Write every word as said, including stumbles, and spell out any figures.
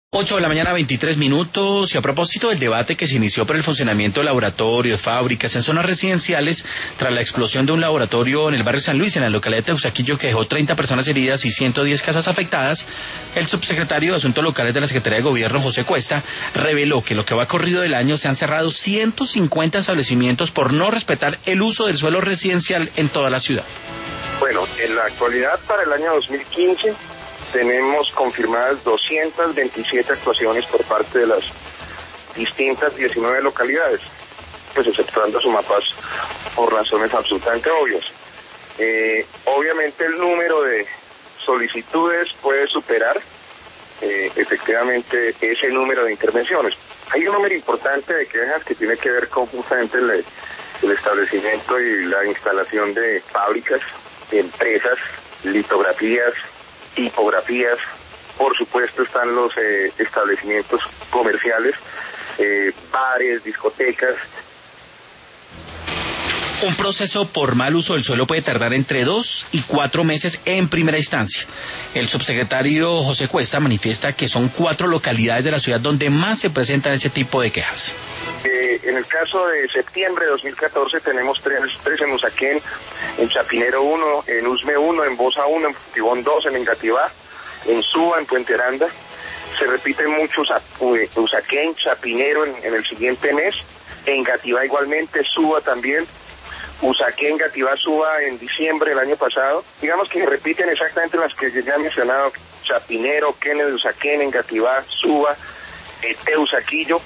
ocho de la mañana, veintitrés minutos, y a propósito del debate que se inició por el funcionamiento de laboratorios, fábricas en zonas residenciales, tras la explosión de un laboratorio en el barrio San Luis, en la localidad de Teusaquillo, que dejó treinta personas heridas y ciento diez casas afectadas, el subsecretario de Asuntos Locales de la Secretaría de Gobierno, José Cuesta, reveló que lo que va corrido del año se han cerrado ciento cincuenta establecimientos por no respetar el uso del suelo residencial en toda la ciudad. Bueno, en la actualidad, para el año dos mil quince, tenemos confirmadas doscientas veintisiete actuaciones por parte de las distintas diecinueve localidades, pues exceptuando Sumapaz por razones absolutamente obvias. Eh, obviamente el número de solicitudes puede superar eh, efectivamente ese número de intervenciones. Hay un número importante de quejas que tiene que ver con justamente el, el establecimiento y la instalación de fábricas, de empresas, litografías, tipografías. Por supuesto están los eh, establecimientos comerciales, eh, bares, discotecas. Un proceso por mal uso del suelo puede tardar entre dos y cuatro meses en primera instancia. El subsecretario José Cuesta manifiesta que son cuatro localidades de la ciudad donde más se presentan ese tipo de quejas. Eh, en el caso de septiembre de dos mil catorce tenemos tres, tres en Usaquén, en Chapinero uno, en Usme uno, en Bosa uno, en Tibón dos, en Engativá, en Suba, en Puente Aranda. Se repiten muchos Usaquén, Chapinero en, en el siguiente mes, Engativá igualmente, Suba también, Usaquén, Engativá, Suba en diciembre del año pasado. Digamos que se repiten exactamente las que ya he mencionado: Chapinero, Kennedy, Usaquén, Engativá, Suba, eh, Teusaquillo.